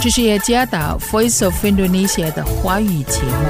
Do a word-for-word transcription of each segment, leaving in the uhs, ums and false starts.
这是耶加达 Voice of Indonesia 的华语节目。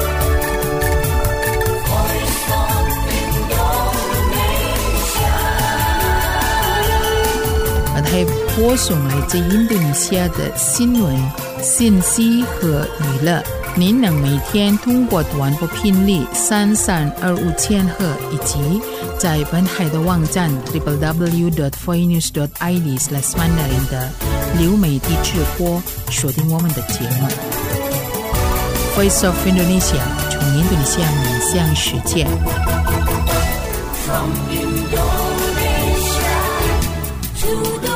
还播送来自印度尼西亚的新闻、信息和娱乐。您能每天通过短波频率三三二五千赫以及在本海的网站 double-u double-u double-u dot voice news dot i d slash mandarin 的流媒体直播锁定我们的节目。Voice of Indonesia 从印度尼西亚面向世界。From Indonesia to the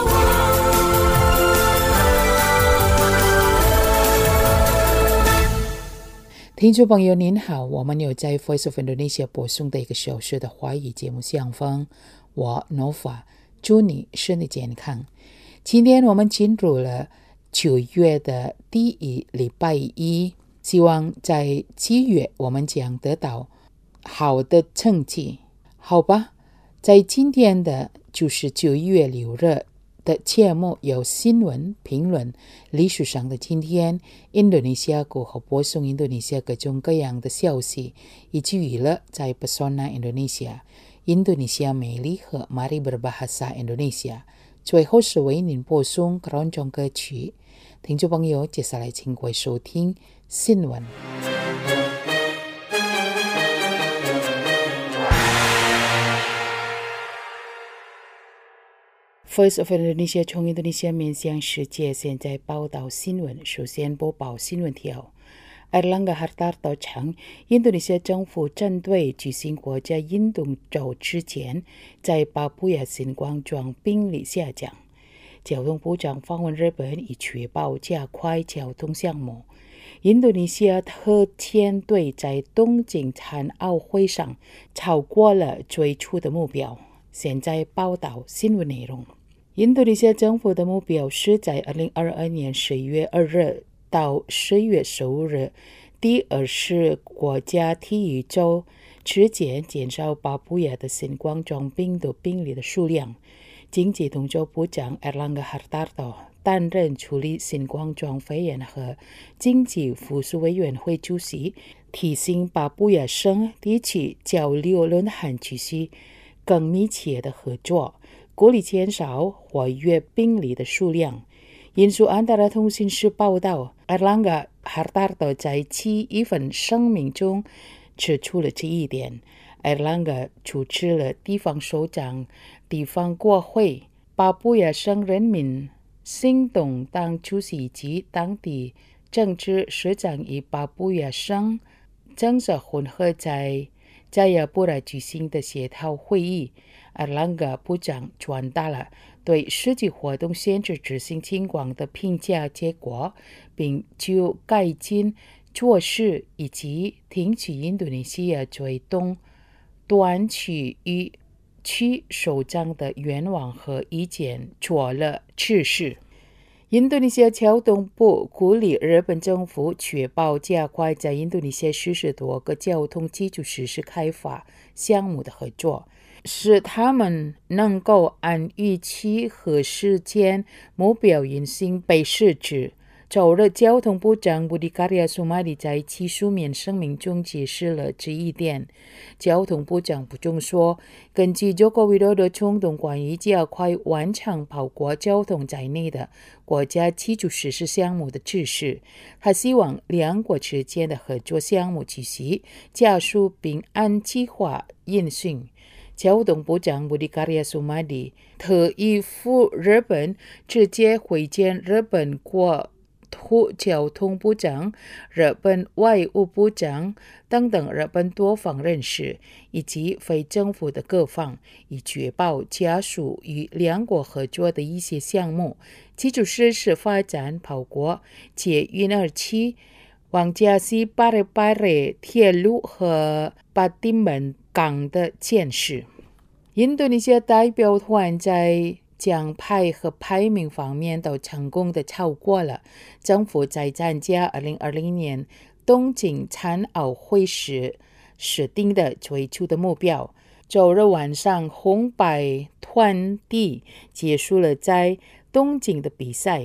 听众朋友您好，我们有在 Voice of Indonesia 播送的一个小时的华语节目相逢，我 Nova 祝你身体健康。今天我们进入了九月的第一礼拜一，希望在七月我们将得到好的成绩。好吧，在今天的就是九月六日的节目有新闻评论、历史上的今天、印度尼西亚国和播送印度尼西亚各种各样的消息，以及娱乐在 Pesona Indonesia、印度尼西亚美丽和 Mari Berbahasa Indonesia。最后是为您播送各种歌曲。听众朋友，接下来请各位收听新闻。Voice of Indonesia 从印度尼西亚面向世界，现在报道新闻。首先播报新闻条。Airlangga Hartarto 称，印度尼西亚政府针对举行国家运动周之前，在巴布亚新冠状病例下降。交通部长访问日本，以确保加快交通项目。印度尼西亚特遣队在东京残奥会上超过了最初的目标。现在报道新闻内容。印度尼西亚政府的目标是在二零二二年十月二日到十月十五日第二十国家体育周之间减少巴布亚的新冠状病毒病例的数量。经济动作部长 Airlangga Hartarto 担任处理新冠状肺炎和经济复苏委员会主席，提醒巴布亚省地区交流论坛举行更密切的合作，鼓励减少活跃病例的数量。印度安达拉通讯社报道， Airlangga Hartarto 在其一份声明中指出了这一点。Airlangga 主持了地方首长、地方国会、巴布亚省人民行动党主席及当地政治市长与巴布亚省政策混合在加亚布拉举行的协调会议。Airlangga 部长传达了对实际活动限制执行情况的评价结果，并就改进措施以及听取印度尼西亚最东端区域区首长的愿望和意见做了指示。印度尼西亚交通部鼓励日本政府确保加快在印度尼西亚实施多个交通基础设施开发项目的合作，使他们能够按预期和时间目标运行被实质。周日，交通部长 Budi Karya Sumadi 在其书面声明中解释了这一点。交通部长补充说，根据中国委托的冲动关于加快完成包括交通在内的国家基础设施项目的指示，他希望两国之间的合作项目继续加速并按计划运行。交通部长 Budi Karya Sumadi 特意赴日本，直接会见日本国土交通部长、日本外务部长等等日本多方人士以及非政府的各方，以确保加速与两国合作的一些项目。基础设施发展包括捷运二期、王家溪巴雷巴雷铁路和巴蒂门港的建设。印度尼西亚代表团在奖牌和排名方面都成功的超过了政府在参加二零二零年东京残奥会时设定的最初的目标。周日晚上，红白团体结束了在东京的比赛，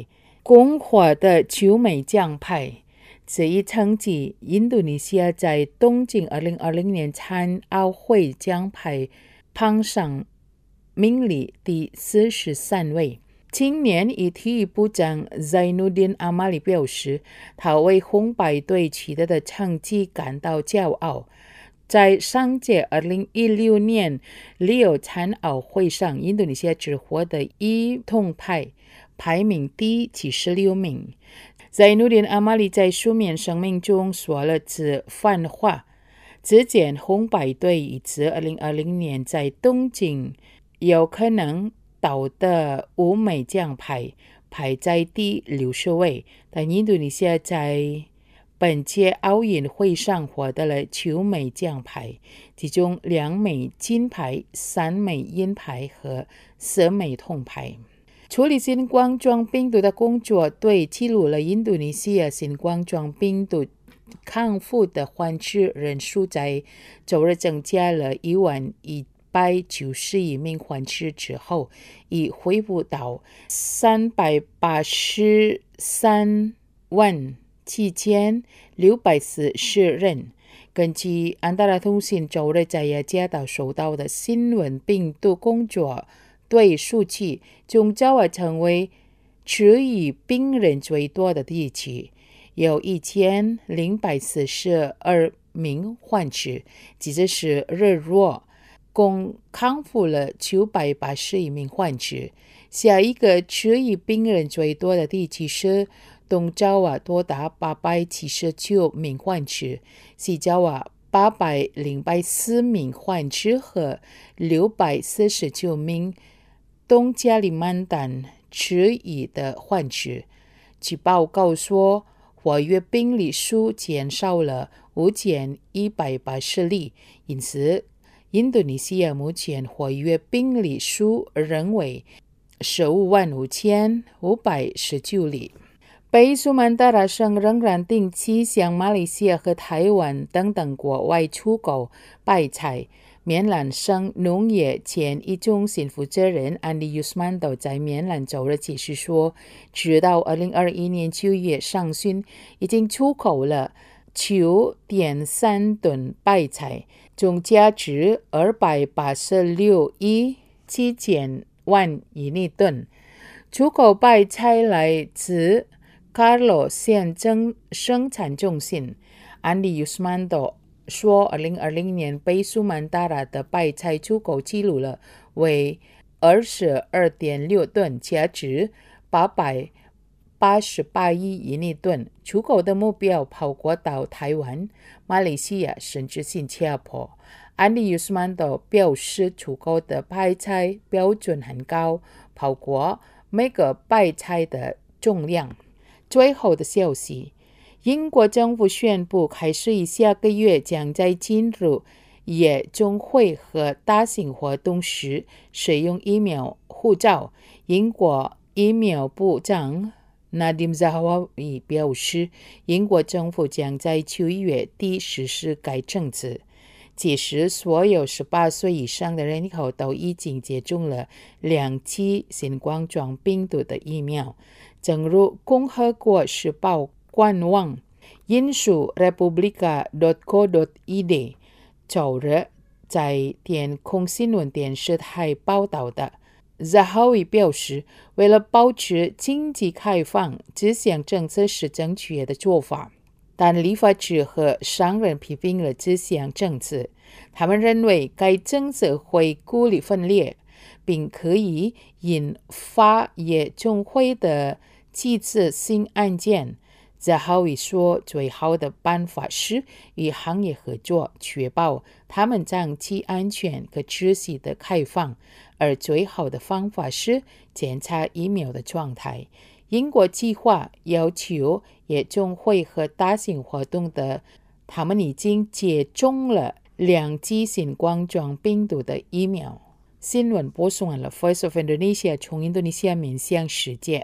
共和的球美奖牌。这一成绩，印度尼西亚在东京二零二零年残奥会奖牌榜上名列第四十三位。青年以体育部长 Zainuddin Amali 表示，他为红白队取得的成绩感到骄傲。在上届二零一六年里奥残奥会上，印度尼西亚只获得一铜牌，排名第七十六名。Zainuddin Amali 在书面声明中说了这番话。之前红白队一直二零二零年在东京有可能夺得五枚奖牌，排在第六十位，但印度尼西亚在本届奥运会上获得了九枚奖牌，其中两枚金牌、三枚银牌和四枚铜牌。处理新冠状病毒的工作队记录了印度尼西亚新冠状病毒康复的患者人数在周日增加了一万一百九十一名患者之后，已恢复到三百八十三万七千六百四十人。根据安达拉通信周日在雅加达收到的新闻病毒工作队数据，中爪哇成为治愈病人最多的地区，有一千零百四十二名患者，接着是日落，共康复了九百八十一名患者。下一个治愈病人最多的地区是东爪哇，多达八百七十九名患者，西爪哇八百零四名患者和六百四十九名东加里曼丹治愈的患者。据报告说，活跃病例数减少了五千一百八十例，因此印度尼西亚目前活跃病例数仍为十五万五千五百十九例。北苏门答腊省仍然定期向马来西亚和台湾等等国外出口白菜。棉兰省农业前一中心负责人安利尤斯曼都在棉兰周日解释说，直到二零二一年九月上旬，已经出口了九点三吨白菜，总价值二百八十六亿七千万印尼盾。出口白菜来自卡罗县政生产中心。安利尤斯曼都说，二零二零年北苏门答腊的白菜出口记录了为二十二点六吨，价值八百八十八亿印尼盾。出口的目标包括到台湾、马来西亚甚至新加坡。安利尤斯曼都表示，出口的白菜标准很高，包括每个白菜的重量。最后的消息，英国政府宣布，开始于下个月将在进入夜总会和大型活动时使用疫苗护照。英国疫苗部长 Nadhim Zahawi 表示，英国政府将在九月底实施该政策。届时，所有十八岁以上的人口都已经接种了两剂新冠状病毒的疫苗。正如共和国时报官网引述 republica dot co dot i d 周日在天空新闻电视台报道的。Zahawi 表示，为了保持经济开放，这项政策是正确的做法。但立法者和商人批评了这项政策，他们认为该政策会鼓励分裂，并可以引发夜总会的几次性案件。Zahawi 说，最好的办法是与行业合作，确保他们长期安全和持续的开放，而最好的方法是检查疫苗的状态。英国计划要求夜总会和大型活动的他们已经接种了两剂新冠状病毒的疫苗。新闻播送完了 Voice of Indonesia 从印度尼西亚面向世界。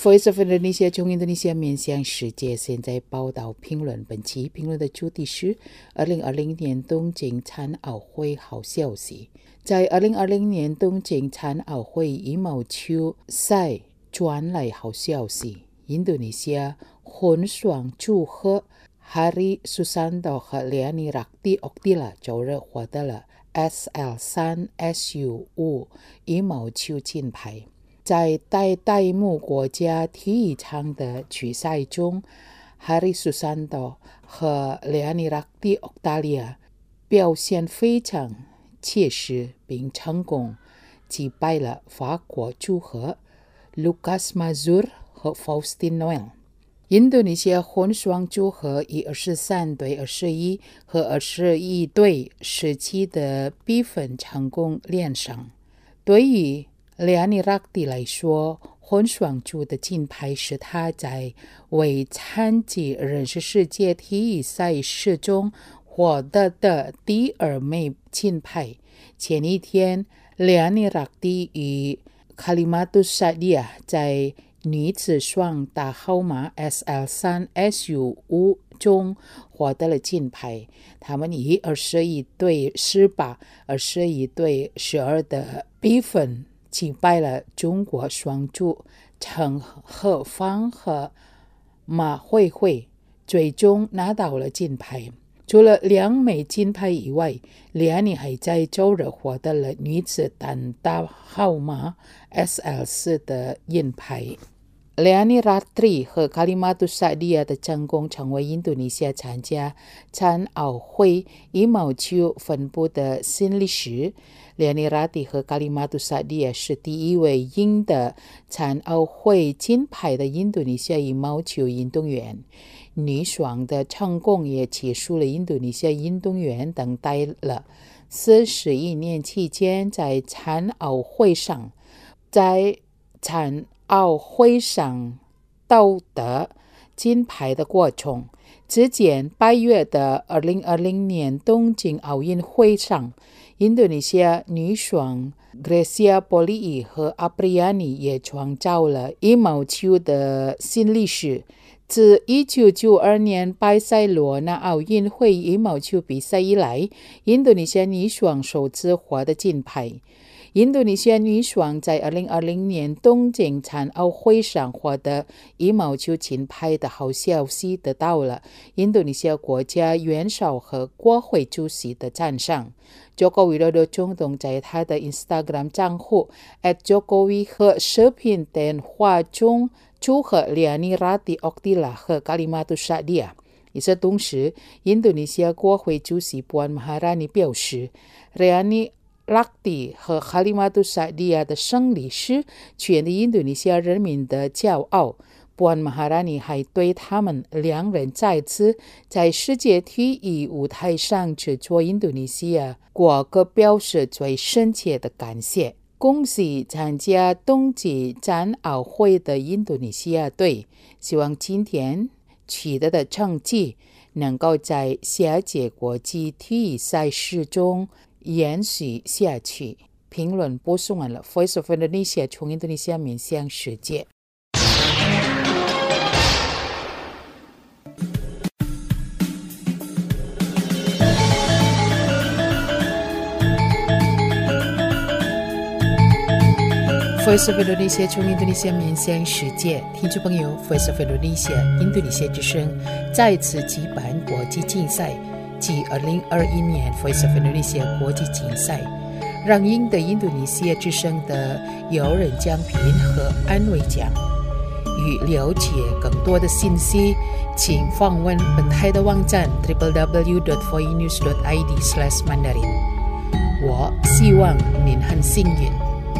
Voice of Indonesia 从印度尼西亚面向世界，现在报道评论。本期评论的主题是二零二零年东京残奥会好消息。在二零二零年东京残奥会羽毛球赛传来好消息，印度尼西亚混双组合 Hari Susanto 和 Leoni Rakti Oktila 周日获得了 S L 三 S U 五 羽毛球金牌。在代代木国家体育场的决赛中 Hari Susanto 和 Leoni Rakti Oktila 表现非常切实并成功击败了法国组合 Lucas Mazur 和 Faustin Noel。印度尼西亚混双组合以二十三对二十一和二十一对十七的比分成功连胜。对于Leoni Rakti 来说，混双组的金牌是他在为残疾人士世界体育赛事中获得的第二枚金牌。前一天 Leoni Rakti 与 Kalimatus Sadia 在女子双打号码 S L 三 S U 五 中获得了金牌。他们以二十一对十八、二十一对十二的比分击败了中国双组陈鹤芳和马慧慧，最终拿到了金牌。除了两枚金牌以外， Leoni 还在周日获得了女子单打号码 S L 四 的银牌。Leoni Rakti 和 Kalimatus Sadia 的成功成为印度尼西亚参加残奥会羽毛球分部的新历史。Leoni Rakti 和 Kalimatus Sadia 是第一位赢得残奥会金牌的印度尼西亚羽毛球运动员。女双的成功也结束了印度尼西亚运动员等待了四十一年期间在残奥会上在残奥会上夺得金牌的过程。之前八月的二零二零年东京奥运会上，印度尼西亚女双 Grecia Poli 和 Apriani 也创造了羽毛球的新历史。自一九九二年巴塞罗那奥运会羽毛球比赛以来，印度尼西亚女双首次获得金牌。印度尼西亚女双在二零二零年东京残奥会上获得羽毛球金牌的好消息得到了印度尼西亚国家元首和国会主席的赞赏。Joko Widodo 总统在他的 Instagram 账户 at Jokowi 和视频电话中祝贺 Leoni Rakti Oktila 和 Kalimatus Sadia。与此同时，印度尼西亚国会主席 Puan Maharani 表示 Leoni Rakti 和 Kalimatus Sadia 的胜利是全印度尼西亚人民的骄傲。Puan Maharani 还对他们两人再次在世界体育舞台上制作印度尼西亚国歌表示最深切的感谢。恭喜参加冬季残奥会的印度尼西亚队，希望今天取得的成绩能够在下届国际体育赛事中延续下去。评论播送完了 Voice of Indonesia 从印度尼西亚面向世界。Voice of Indonesia 从印度尼西亚面向世界，听众朋友 Voice of Indonesia 印度尼西亚之声再次举办国际竞赛，即二零二一年 Voice of Indonesia 国际竞赛，让赢得印度尼西亚之声的有人奖品和安慰奖。与了解更多的信息，请访问本台的网站 double-u double-u double-u dot voinews dot i d slash mandarin。我希望您很幸运。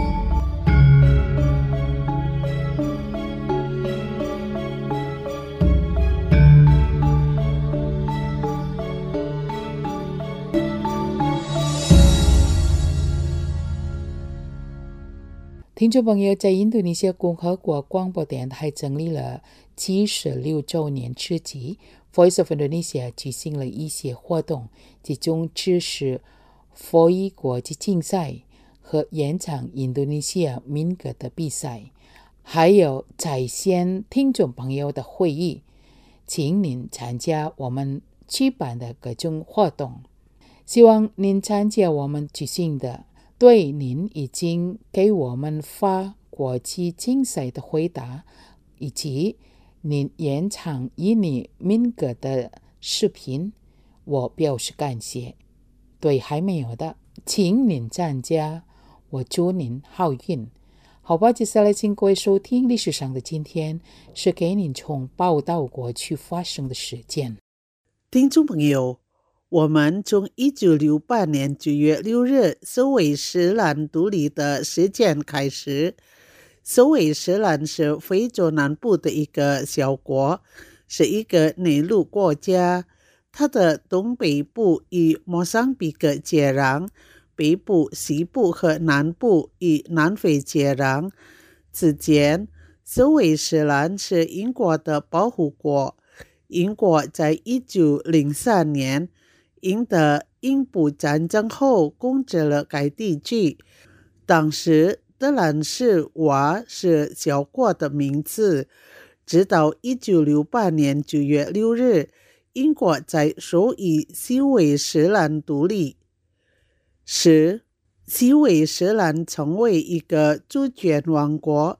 听众朋友，在印度尼西亚共和国广播电台成立了七十六周年之际， Voice of Indonesia 举行了一些活动，其中支持 V O I 国际竞赛和演唱印度尼西亚民歌的比赛。 还有在线听众朋友的会议，请您参加我们举办的各种活动。希望您参加我们举行的，对您已经给我们发国际竞赛的回答，以及您延长与你敏感的视频，我表示感谢。对还没有的，请您参加，我祝您好运。好吧，接下来请各位收听历史上的今天，是给您从报道过去发生的事件。 听众朋友，我们从一九六八年九月六日首尾斯兰独立的事件开始。首尾斯兰是非洲南部的一个小国，是一个内陆国家。它的东北部与莫桑比克接壤，北部、西部和南部与南非接壤。此前，首尾斯兰是英国的保护国。英国在一九零三年赢得英布战争后控制了该地区。当时德兰士瓦是小国的名字，直到一九六八年九月六日，英国才授予西尾斯兰独立，使西尾斯兰成为一个主权王国。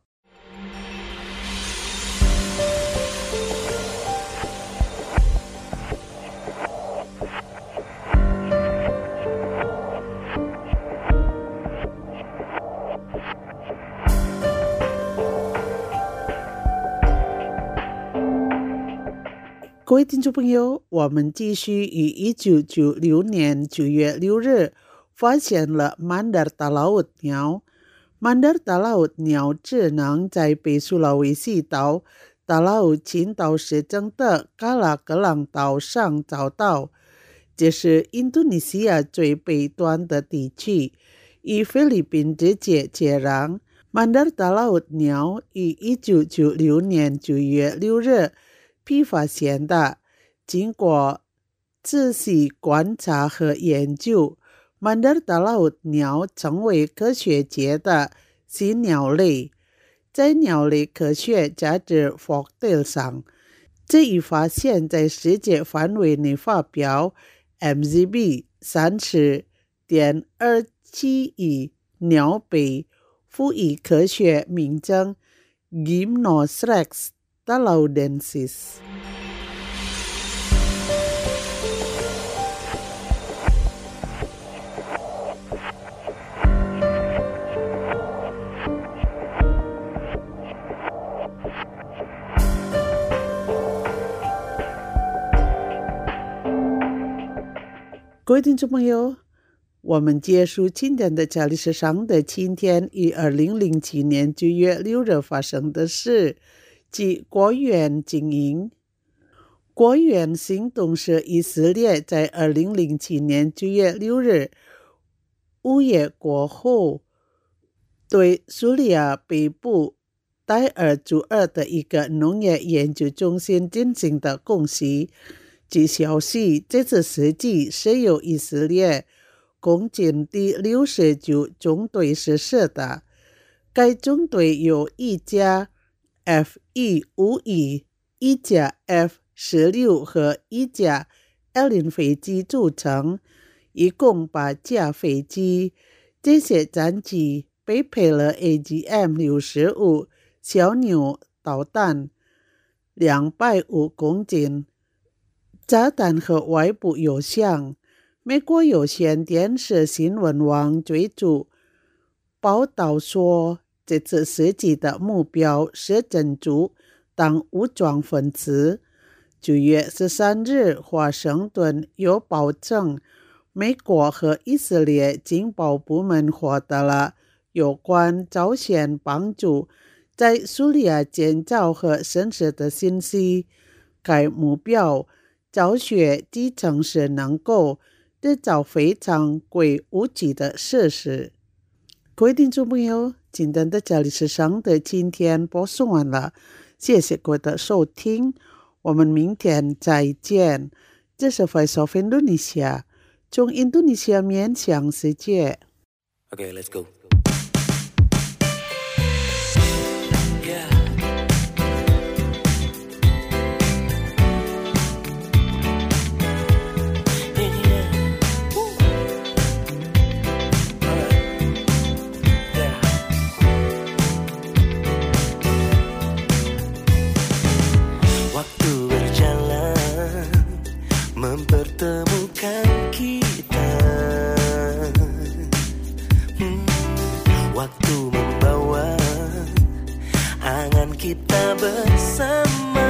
各位听众朋友，我们继续于一九九六年九月六日发现了曼德尔达拉乌鸟。曼德尔达拉乌鸟只能在北苏拉威西岛达拉乌群岛之中的嘎拉格朗岛上找到，这是印度尼西亚最北端的地区，与菲律宾直接接壤。曼德尔达拉乌鸟于一九九六年九月六日被发现的。经过仔细观察和研究，曼德尔达拉乌鸟成为科学界的新鸟类。在鸟类科学杂志 Folktale 上，这一发现在世界范围内发表 M Z B 三十点二七亿鸟被赋予科学名称 Gymnothrax dalaudensis。各位听众朋友，我们结束今天的家历史上的今天于二零零七年九月六日发生的事，即国援经营。国援行动是以色列在二零零七年九月六日午夜过后，对叙利亚北部代尔祖尔的一个农业研究中心进行的攻击。据消息，这次袭击是由以色列空军第六十九中队实施的。该中队由一架 F 一五一、一架 F 十六和一架 L 零飞机组成，一共八架飞机。这些战机配备了 A G M 六十五 小牛导弹，两百五公斤。炸弹和外部油箱。美国有线电视新闻网追逐报道说，这次袭击的目标是珍珠等武装分子。九月十三日，华盛顿有保证，美国和以色列情报部门获得了有关朝鲜帮助在叙利亚建造和审视的信息。该目标昭雪地城市能够制造非常贵武器的设施。各位听众朋友，今天的家历史上的今天播送完了，谢谢各位的收听，我们明天再见。这是 Voice of Indonesia， 从印度尼西亚面向世界。 Okay, let's go. Yeah. mempertemukan kita. hmm, Waktu membawa angan kita bersama.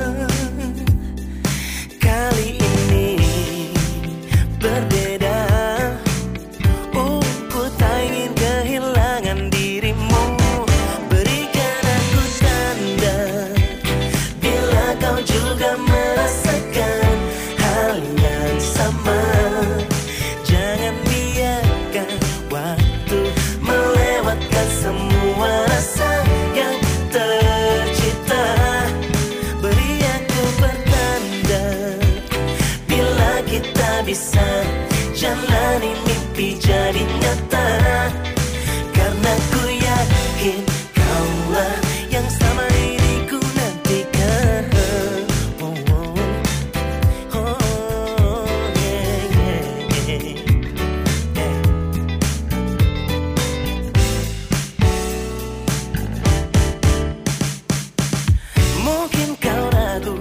Kali ini berbeda. Oh, ku tak ingin kehilangan dirimu. Berikan aku tanda bila kau juga merasakan hal yang sama. Jangan biarkan waktu melewatkan semua rasa yang tercipta. Beri aku pertanda bila kita bisa jalani mimpi jadi nyata. Karena ku yakin kaulah yang sama ini ku nantikan. Oh, oh, oh, yeah, yeah, yeah, yeah. Mungkin kau ragu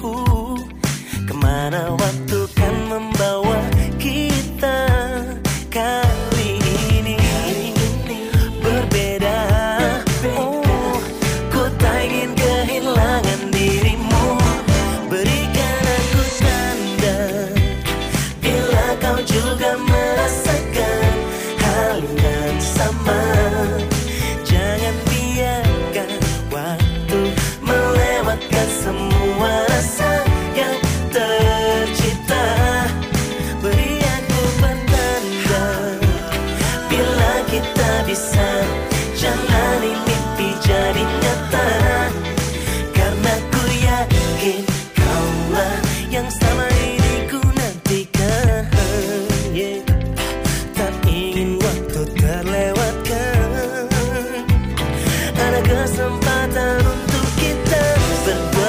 kemana waktu kan membawa kita. Kali ini berbeda. Oh, ku tak ingin kehilangan dirimu. Berikan aku tanda bila kau juga merasakan hal yang sama. Jangan biarkan waktu melewatkan semua rasa yang tercipta. Beri aku pertanda bila kita bisa jalani mimpi jadi nyata. Karena ku yakin kaulah yang sama ini ku nantikan. Yeah. Tak ingin waktu terlewatkan. Ada kesempatan untuk kita berdua.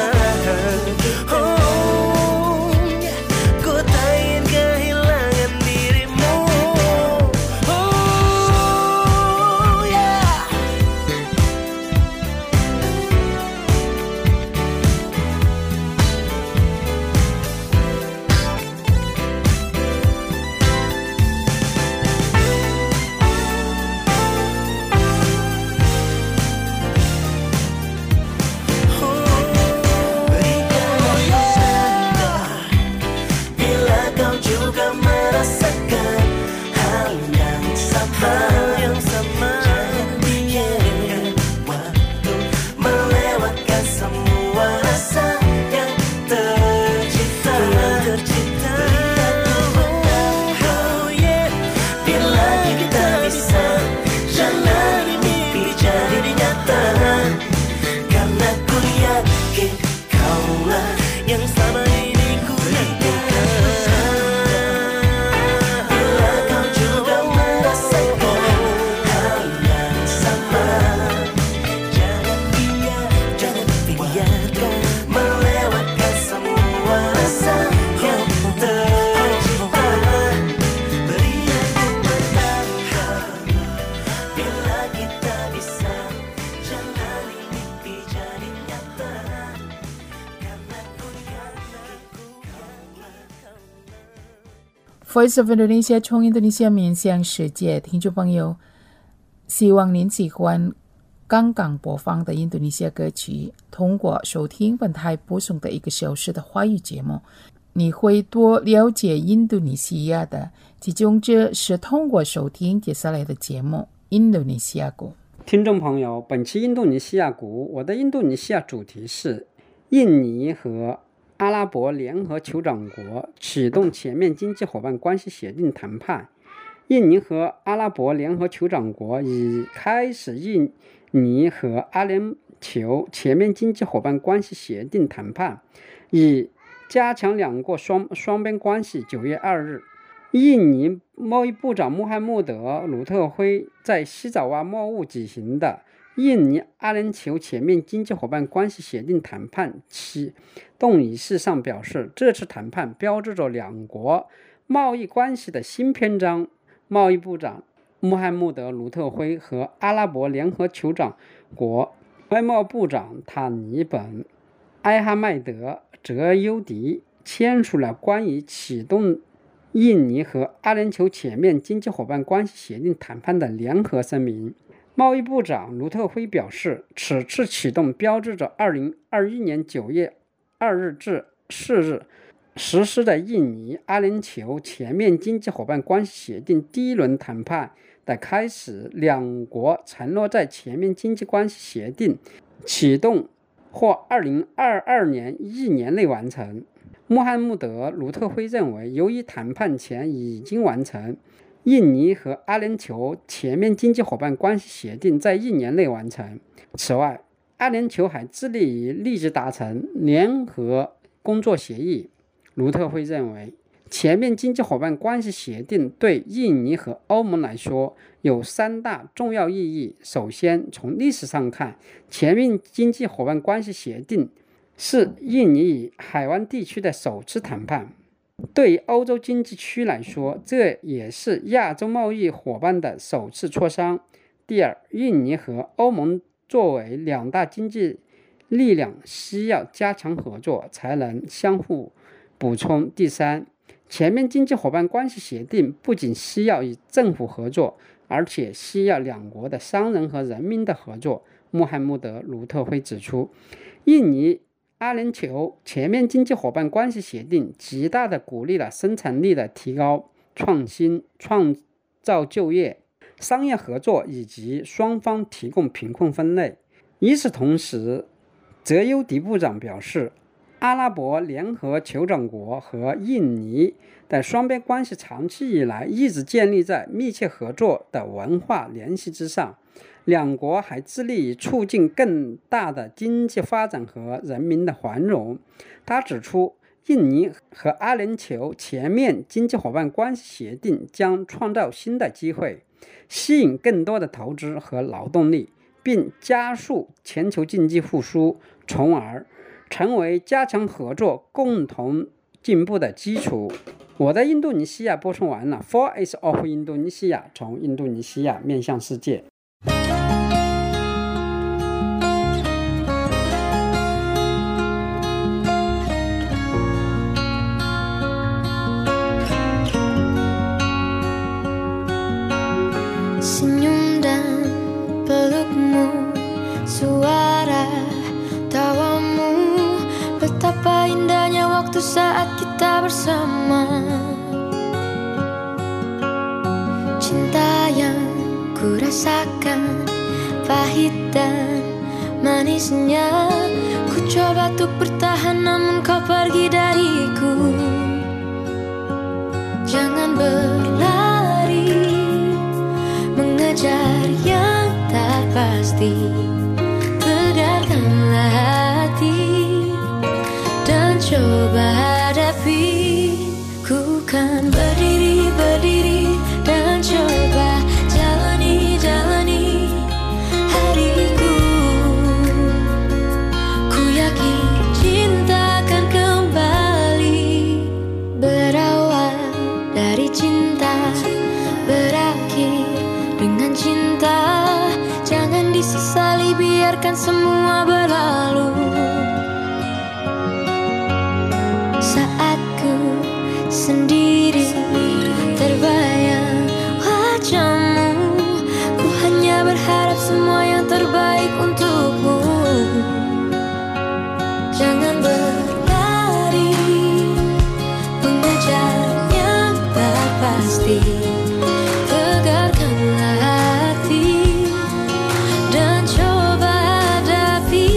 Oh, ku tak ingin kehilangan dirimu. Oh, yeah. Berikan tanda bila kau juga merasakan hal yang sama. Yang sama. Jangan biarkan waktu melewatkan semua rasa yang tercipta. Beri aku tanda, oh, yeah. Bila kita bisa jalani mimpi jadi nyata. Karena ku yakin kaulah yang sama ini ku nantikan. Bila kau juga merasakan hal yang sama. Jangan biar, jangan biarkan melewatkan semua rasa yang tercipta. Beri aku pertanda bila kita bisa jalani mimpi jadi nyata. Karena ku yakin kaulah, kaulah. Voice of Indonesia 从印度尼西亚面向世界，听众朋友，希望您喜欢刚刚播放的印度尼西亚歌曲。通过收听本台播送的一个小时的华语节目，你会多了解印度尼西亚的。其中这是通过收听接下来的节目印度尼西亚鼓。 听众朋友，本期印度尼西亚鼓，我的印度尼西亚主题是印尼和阿拉伯联合酋长国启动全面经济伙伴关系协定谈判。印尼和阿拉伯联合酋长国已开始印尼和阿联酋全面经济伙伴关系协定谈判，以加强两国双双边关系。九月二日，印尼贸易部长穆罕默德·鲁特辉在西爪哇贸务举行的印尼阿联酋全面经济伙伴关系协定谈判启动仪式上表示，这次谈判标志着两国贸易关系的新篇章。贸易部长穆罕默德·鲁特辉和阿拉伯联合酋长国外贸部长塔尼本·埃哈迈德·泽尤迪签署了关于启动印尼和阿联酋全面经济伙伴关系协定谈判的联合声明。贸易部长卢特辉表示，此次启动标志着二零二一年九月二日至四日实施的印尼阿联酋全面经济伙伴关系协定第一轮谈判的开始。两国承诺在全面经济关系协定启动或二零二二年一年内完成。穆罕默德·卢特辉认为，由于谈判前已经完成，印尼和阿联酋全面经济伙伴关系协定在一年内完成。此外，阿联酋还致力于立即达成联合工作协议。卢特辉认为，全面经济伙伴关系协定对印尼和欧盟来说有三大重要意义。首先，从历史上看，全面经济伙伴关系协定是印尼与海湾地区的首次谈判。对于欧洲经济区来说，这也是亚洲贸易伙伴的首次磋商。第二，印尼和欧盟作为两大经济力量，需要加强合作，才能相互补充。第三，全面经济伙伴关系协定不仅需要与政府合作，而且需要两国的商人和人民的合作。穆罕默德·卢特辉指出，印尼阿联酋全面经济伙伴关系协定极大地鼓励了生产力的提高、创新、创造就业、商业合作以及双方提供贫困分类。与此同时，泽尤迪部长表示，阿拉伯联合酋长国和印尼的双边关系长期以来一直建立在密切合作的文化联系之上。两国还致力于促进更大的经济发展和人民的繁荣。他指出，印尼和阿联酋全面经济伙伴关系协定将创造新的机会，吸引更多的投资和劳动力，并加速全球经济复苏，从而成为加强合作、共同进步的基础。我在印度尼西亚播送完了 Voice of Indonesia， 从印度尼西亚面向世界。 Senyum dan pelukmu, suara tawamu, betapa indahnya waktu saat kita bersama. Cinta yang ku rasakan, pahit dan manisnya, ku coba untuk bertahan namun kau pergi dariku. Jangan berlari mengejar yang tak pasti, tegarkanlah hati dan coba hadapi. Ku kan berdiri, berdiri dan coba jalani, jalani hariku. Ku yakin cinta akan kembali, berawal dari cinta, berakhir dengan cinta. Jangan disesali, biarkan semua berlalu. Saat ku sendiri terbayang wajahmu, ku hanya berharap semua yang terbaik untukmu. Jangan berlari mengejar yang tak pasti, tegarkanlah hati dan coba hadapi.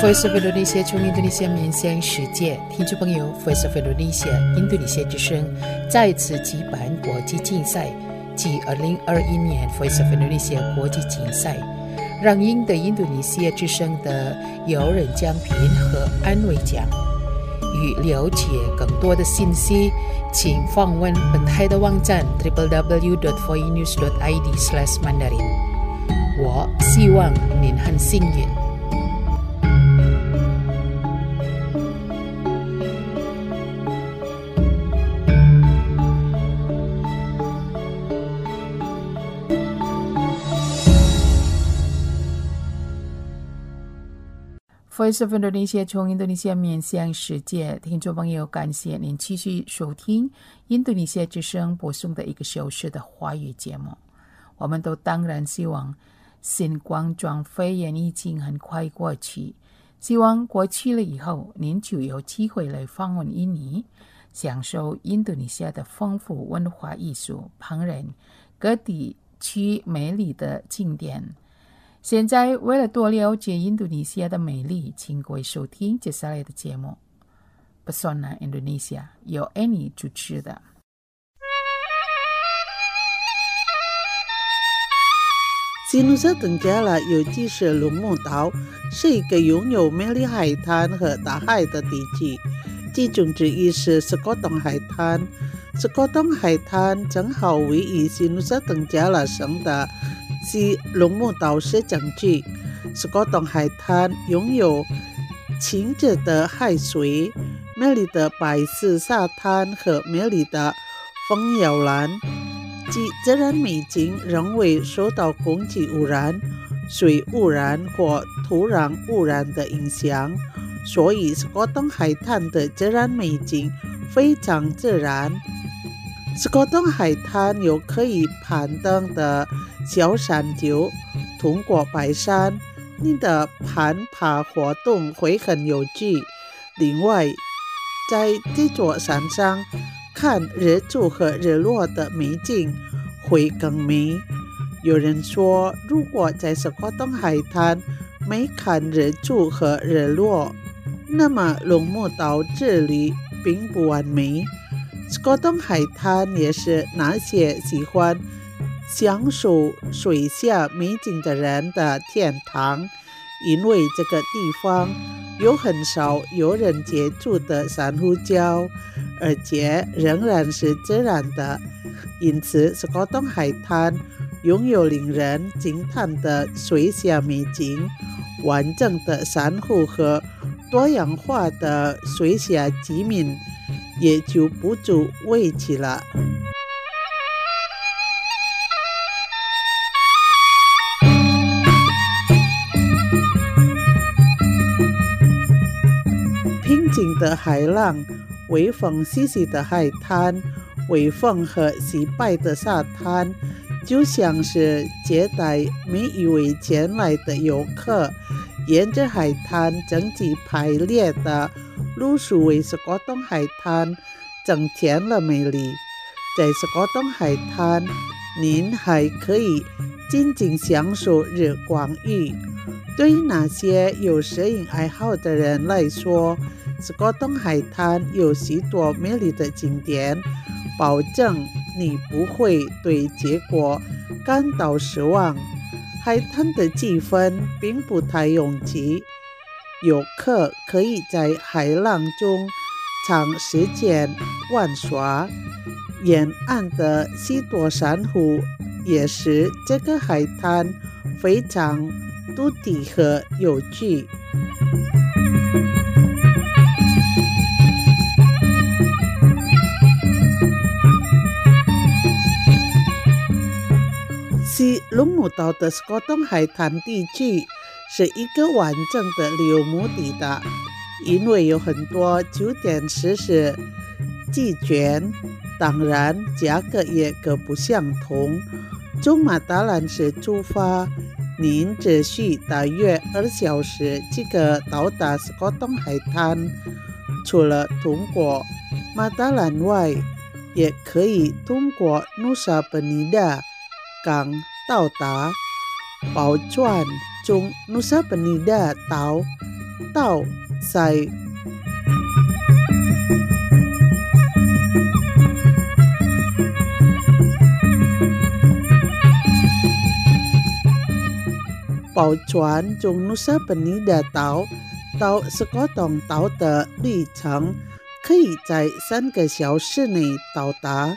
Voice of Indonesia 从印度尼西亚面向世界，听众朋友 ，Voice of Indonesia 印度尼西亚之声再次举办国际竞赛，即二零二一年 Voice of Indonesia 国际竞赛，让赢得印度尼西亚之声的有人奖品和安慰奖。与了解更多的信息，请访问本台的网站 double-u double-u double-u dot voinews dot i d slash mandarin。我希望您很幸运。Voice of Indonesia 从印度尼西亚面向世界，听众朋友，感谢您继续收听印度尼西亚之声播送的一个小时的华语节目。我们都当然希望新冠状肺炎疫情很快过去，希望过去了以后，您就有机会来访问印尼，享受印度尼西亚的丰富文化艺术、烹饪、各地区美丽的景点。现在为了多了解印度尼西亚的美丽，请各位收听接下来的节目 Pesona Indonesia， 由 Annie 主持的。 西努沙登加拉有机是龙目岛，是一个拥有美丽海滩和大海的地区，其中之一是斯科东海滩。斯科东海滩正好位于西努沙登加拉省的西龙目岛市政区。斯科东海滩拥有清澈的海水、美丽的白色沙滩和美丽的枫摇篮，其自然美景仍未受到空气污染、水污染或土壤污染的影响，所以斯科东海滩的自然美景非常自然。斯科东海滩有可以攀登的小山丘，通过白山，你的攀爬活动会很有趣。另外，在这座山上看日出和日落的美景会更美。有人说，如果在斯科东海滩没看日出和日落，那么龙目岛之旅并不完美。斯科东海滩也是那些喜欢享受水下美景的人的天堂，因为这个地方有很少有人接触的珊瑚礁，而且仍然是自然的，因此斯科东海滩拥有令人惊叹的水下美景、完整的珊瑚和多样化的水下居民，也就不足为奇了。平静的海浪，微风习习的海滩，微风和洗白的沙滩，就像是接待每一位前来的游客。沿着海滩整齐排列的路树为斯科东海滩增添了美丽。在斯科东海滩，您还可以静静享受日光浴。对于那些有摄影爱好的人来说，斯科东海滩有许多美丽的景点，保证你不会对结果感到失望。海滩的气氛并不太拥挤，游客可以在海浪中长时间玩耍。沿岸的许多珊瑚也使这个海滩非常独特和有趣。西龙目岛的斯科东海滩地区是一个完整的旅游目的地，因为有很多酒店设施齐全，当然价格也各不相同。从马达兰市出发，您只需大约二小时即可到达斯科东海滩。除了通过马达兰外，也可以通过努沙本尼达港到达。包船从努沙本尼达到倒在保全从努萨本尼的岛到斯科洞岛的旅程可以在三个小时内到达。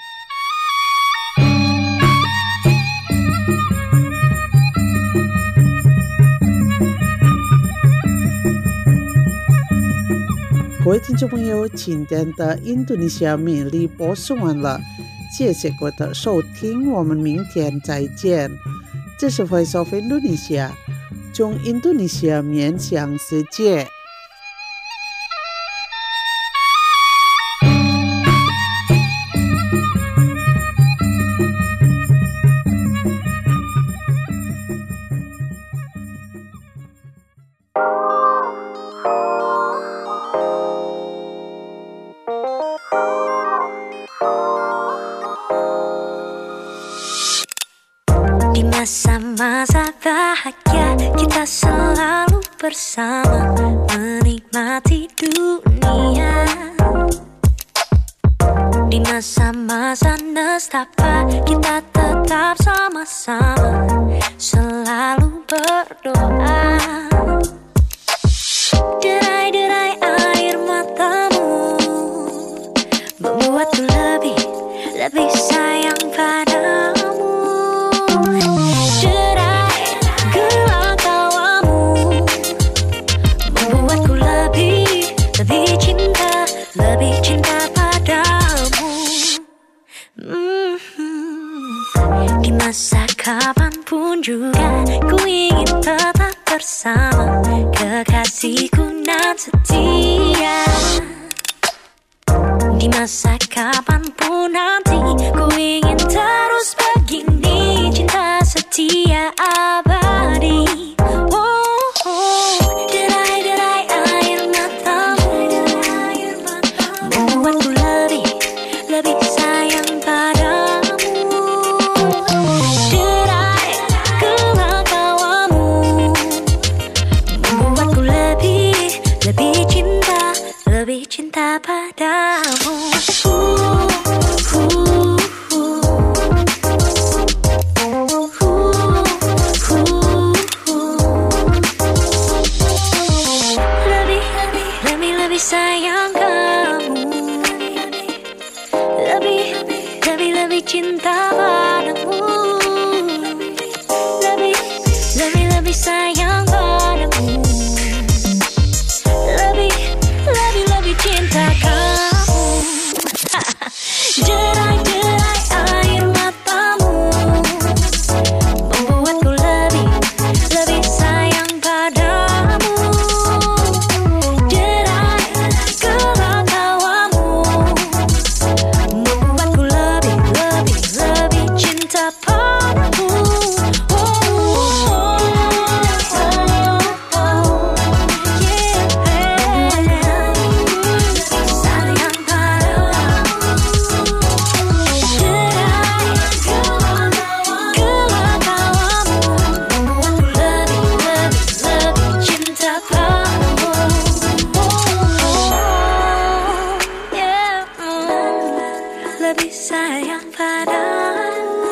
各位听众朋友，今天的印度尼西亚美丽播送完了，谢谢各位的收听，我们明天再见。这是 Voice of Indonesia， 从印度尼西亚面向世界。 Di masa-masa bahagia kita selalu bersama menikmati dunia. Di masa-masa nestapa kita tetap sama-sama selalu berdoa. Derai-derai air matamu membuatku lebih, lebih sayang padamu. Derai gelak tawamu membuatku lebih, lebih cinta, lebih cinta padamu. Mm-hmm. Di masa kapanpun juga ku ingin tetap bersama kekasihku nan setia. Di masa kapanpun nanti ku ingin terus begini, cinta setia abadi. Oh, oh. Derai-derai air matamu membuatku lebih, lebih sayang padamu. Derai gelak tawamu membuatku lebih, lebih cinta, lebih cinta padamu. Uh, uh, Lebih sayang kamu, lebih, lebih, lebih cinta padamu, lebih, lebih, lebih sayang padamu, lebih, lebih, lebih cinta kamu. Derai-derai air matamu membuatku lebih, lebih sayang padamu. Lebih sayang padamu,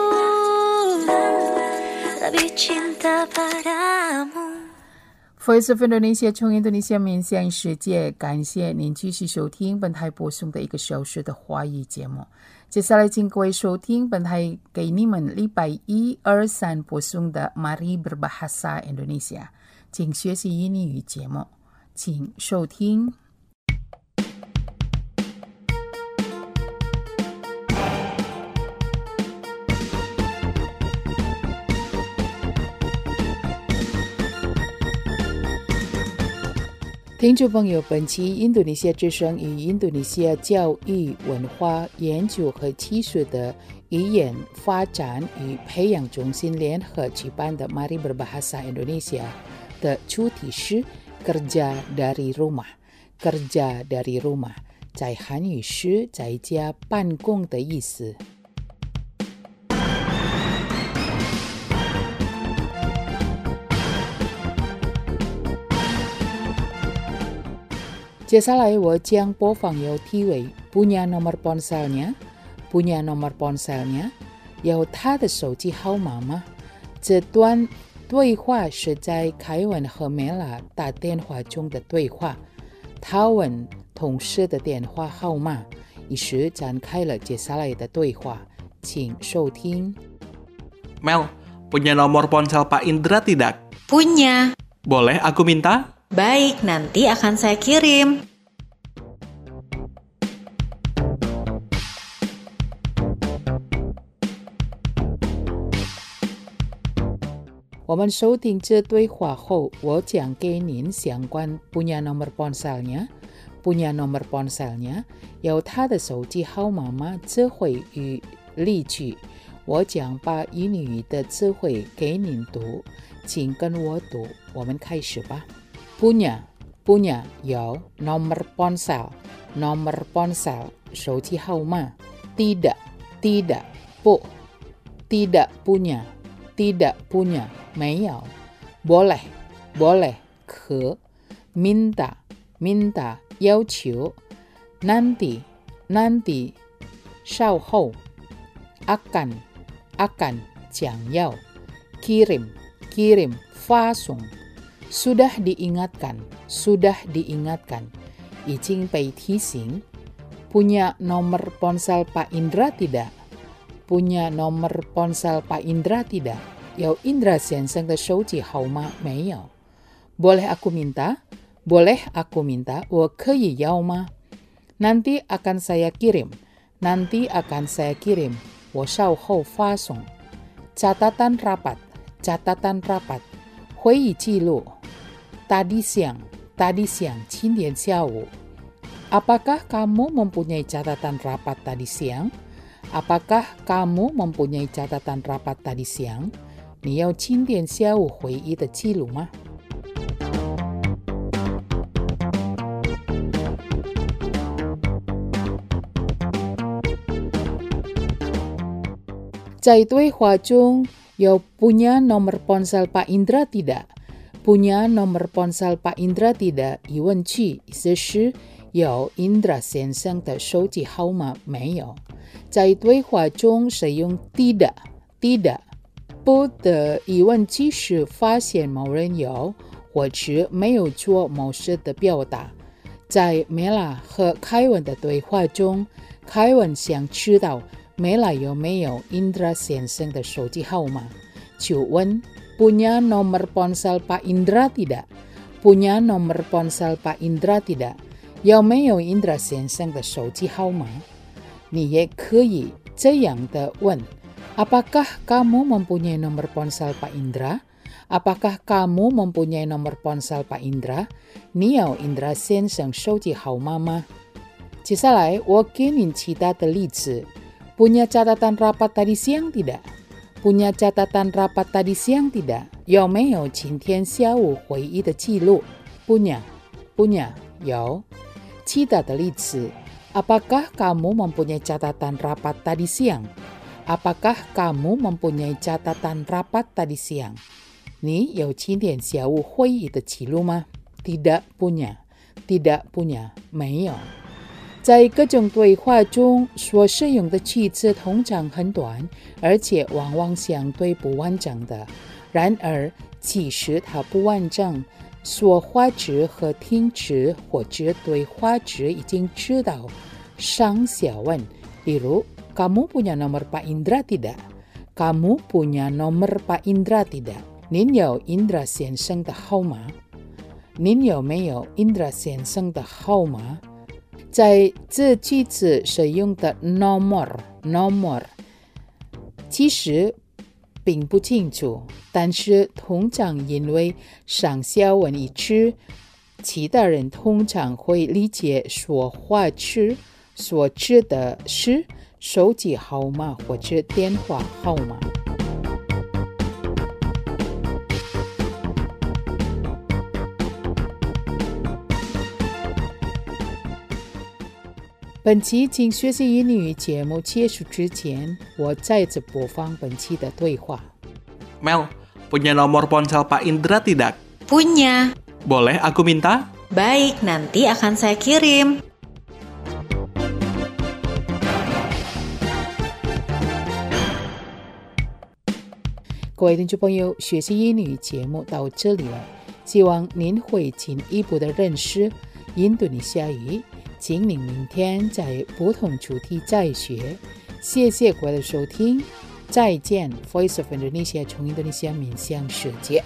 lebih cinta padamu。 Voice of Indonesia 从印度尼西亚面向世界，感谢您继续收听本台播送的一个小时的华语节目。接下来请各位收听本台给你们礼拜一、二、三播送的 Mari Berbahasa Indonesia， 请学习印尼语节目，请收听。听众朋友，本期印度尼西亚之声与印度尼西亚教育、文化研究和技术的语言发展与培养中心联合举办的 Mari Berbahasa Indonesia 的主题是 Kerja dari Rumah。Kerja dari Rumah 在韩语是在家办公的意思。 接下来我将播放有 T 伟 punya nomor ponselnya punya nomor ponselnya 有他的手机号码吗？这段对话是在凯文和梅拉打电话中的对话，他问同事的电话号码，于是展开了接下来的对话，请收听。 Mel, punya nomor ponsel Pak Indra tidak? Punya. Boleh aku minta? Baik, nanti akan saya kirim. 我们收听这对话后，我讲给您相关 punya nomor ponselnya punya nomor ponselnya 有他的手机号码吗？这会与例句，我将把英语的词汇给您读，请跟我读。我们开始吧。 punya punya 有 nomor ponsel nomor ponsel 手机号码。 tidak tidak 不 tidak punya tidak punya 没有。 boleh boleh 可。 minta minta 要求。 nanti nanti 稍后。 akan akan 将要。 kirim kirim 发送。 sudah diingatkan sudah diingatkan 已经被提醒。 punya nomor ponsel Pak Indra tidak punya nomor ponsel Pak Indra tidak 有 Indra 先生的手机号码没有？ boleh aku minta boleh aku minta 我可以要吗？ nanti akan saya kirim nanti akan saya kirim 我稍后发送。 catatan rapat catatan rapat 会议记录。 tadi siang tadi siang 今天下午。 apakah kamu mempunyai catatan rapat tadi siang apakah kamu mempunyai catatan rapat tadi siang 你有今天下午会议的记录吗？ 在对话中有 punya nomor ponsel Pak Indra tidak punya nomor ponsel Pak Indra tidak 疑问句，意思是有 Indra 先生的手机号码没有？在对话中使用 tidak tidak 不的疑问句是发现某人有或者没有做某事的表达。在梅拉和凯文的对话中，凯文想知道梅拉有没有 Indra 先生的手机号码，就问 punya nomor ponsel Pak Indra tidak punya nomor ponsel Pak Indra tidak 有没有 Indra 先生的手机号码？你也可以这样的问 apakah kamu mempunyai nomor ponsel Pak Indra apakah kamu mempunyai nomor ponsel Pak Indra 你有 Indra 先生手机号码吗？接下来我给您其他的例子。 punya catatan rapat tadi siang tidak punya catatan rapat tadi siang tidak 有没有今天下午会议的记录？ punya punya 有。其他的例子 apakah kamu mempunyai catatan rapat tadi siang apakah kamu mempunyai catatan rapat tadi siang 你有今天下午会议的记录吗？ tidak punya tidak punya 没有。 在各种对话中所使用的句子通常很短，而且往往相对不完整的。然而，其实它不完整，说话者和听者或者对话者已经知道上下文。例如 kamu punya nomor Pak Indra tidak kamu punya nomor Pak Indra tidak 您有 Indra 先生的号码您有没有 Indra 先生的号码？ 在这句子使用的 nomor nomor 其实并不清楚，但是通常因为上下文一致，其他人通常会理解说话者所指的是手机号码或者电话号码。本期请学习英语节目结束之前，我再次播放本期的对话。 Mel, punya nomor ponsel Pak Indra tidak? Punya. Boleh aku minta? Baik, nanti akan saya kirim. 各位听众朋友，学习英语节目到这里了，希望您会进一步的认识印度尼西亚语。请您明天在不同主题再学。谢谢各位的收听，再见 ！Voice of Indonesia 从印度尼西亚面向世界。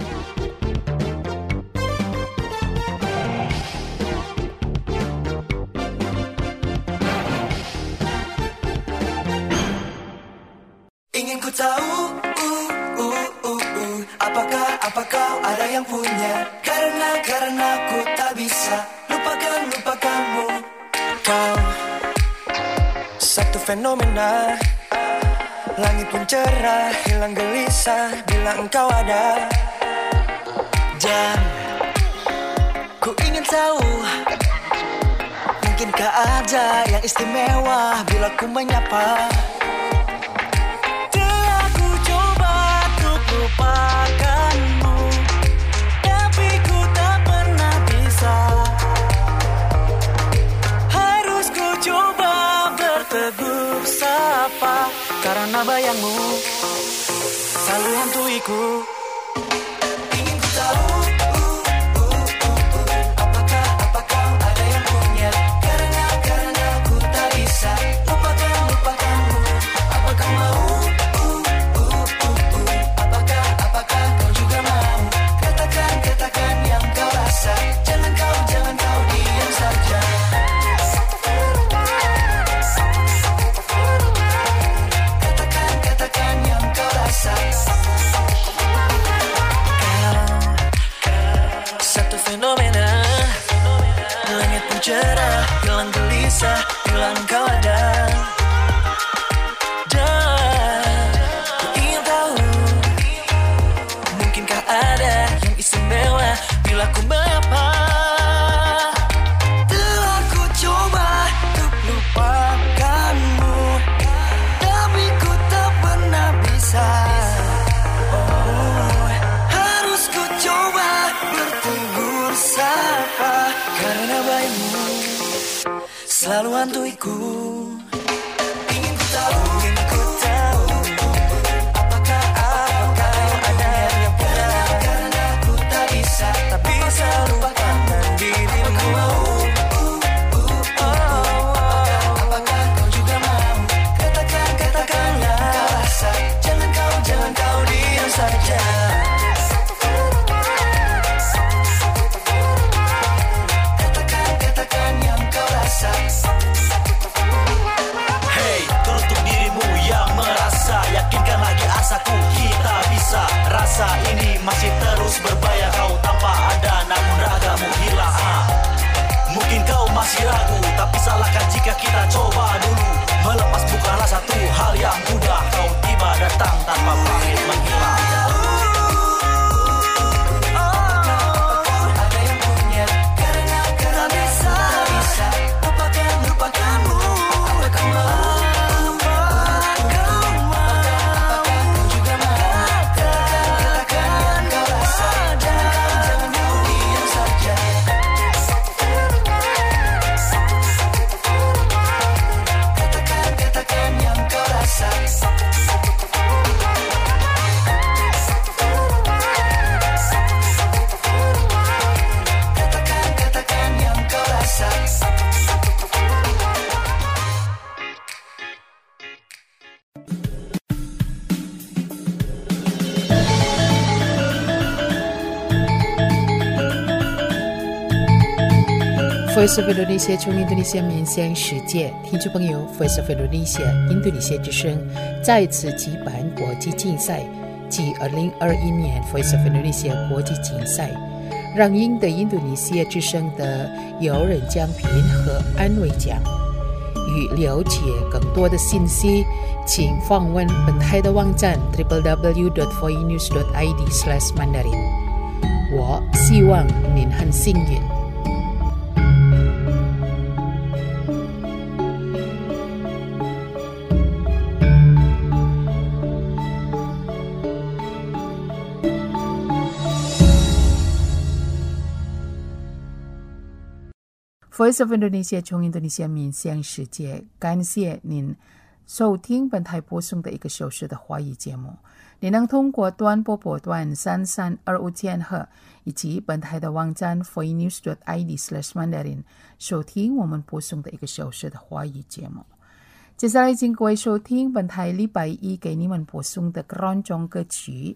Ingin ku tahu, uh, uh, uh, uh, apakah, apakah ada yang punya? Karena, karena ku tak bisa lupakan, lupakanmu. Kau satu fenomena, langit pun cerah, hilang gelisah bila engkau ada. Dan ku ingin tahu, mungkinkah ada yang istimewa bila ku menyapa? Lupakanmu, tapi ku tak pernah bisa. Harus ku coba bertegur sapa, karena bayangmu selalu hantuiku. Ingin ku tahu, uh, uh, uh, uh, apakah, apakah ada yang punya? Karena, karena ku tak bisa lupakan, lupakanmu. Apakah mau? Jangan kau, jangan kau diam saja. Katakan, katakan yang kau rasa. Kau satu fenomena, langit pun cerah, hilang gelisah, hilang kau ada. Dan ku ingin tahu, mungkinkah ada yang istimewa bila ku menyapa? Telah ku coba untuk lupakanmu, tapi ku tak pernah bisa. Oh, harus ku coba bertegur sapa, karena bayimu selalu hantuiku. Ingin ku tahu, ingin ku tahu, apakah, apakah ada yang punya? Karena ku tak bisa, tak bisa lupakan dirimu. Apakah kau juga mau? Katakan, katakan yang kau rasa. Jangan kau, jangan kau diam saja. Katakan, katakan yang kau rasa. Hey, teruntuk dirimu yang merasa, yakinkan lagi asaku, kita bisa. Rasa ini masih terus berbahaya, kau tanpa ada namun ragamu hilang. ah. Mungkin kau masih ragu, tapi salahkan jika kita coba dulu. Melepas bukanlah satu hal yang mudah, kau tiba datang tanpa pamit menghilang. Ada yang punya, karena, karena bisa, bisa lupakan, lupakanmu. Apakah mau? Voice of Indonesia 从印度尼西亚面向世界，听众朋友 ，Voice of Indonesia 印度尼西亚之声再次举办国际竞赛，即二零二一年 Voice of Indonesia 国际竞赛，让赢得印度尼西亚之声的有人奖品和安慰奖。与了解更多的信息，请访问本台的网站 double-u double-u double-u dot voinews dot i d slash mandarin。我希望您很幸运。 Voice of Indonesia 从印度尼西亚面向世界，感谢您收听本台播送的一个小时的华语节目。你能通过短波波段三三二五千赫以及本台的网站 voinews dot i d slash mandarin 收听我们播送的一个小时的华语节目。接下来请各位收听本台礼拜一给你们播送的各种歌曲。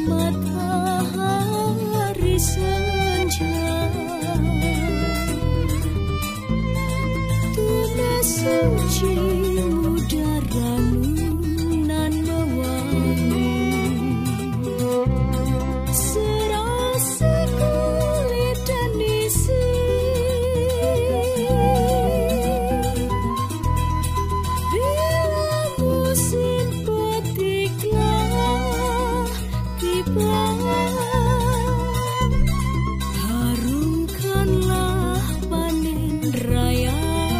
matahari senja, tunas suci mudaramu nan mewangi, serasi kulit dan isi, bila musim petiklah tiba, harumkanlah panen raya.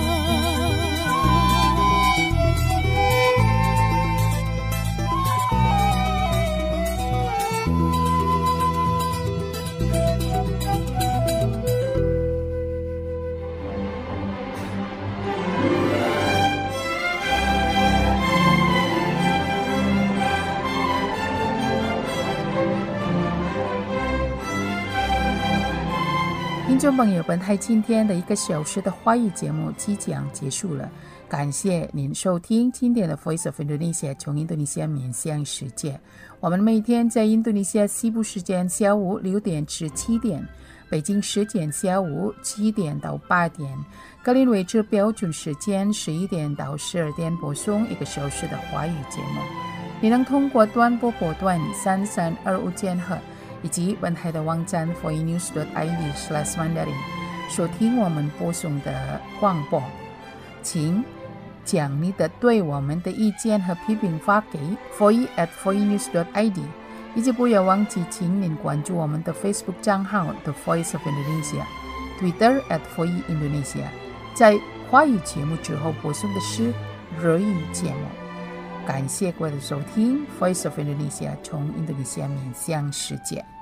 听众朋友，本台今天的一个小时的华语节目即将结束了，感谢您收听今天的 Voice of Indonesia 从印度尼西亚面向世界。我们每天在印度尼西亚西部时间下午六点至七点，北京时间下午七点到八点，格林威治标准时间十一点到十二点播送一个小时的华语节目。你能通过短波波段三三二五千赫以及本台的网站 voinews dot i d slash mandarin 收听我们播送的广播。请将你的对我们的意见和批评发给 voice at voinews dot i d， 以及不要忘记请您关注我们的 Facebook 账号 The Voice of Indonesia， Twitter at voice Indonesia。 在华语节目之后播送的是日语节目。感谢各位的收听 Voice of Indonesia 从印度尼西亚面向世界。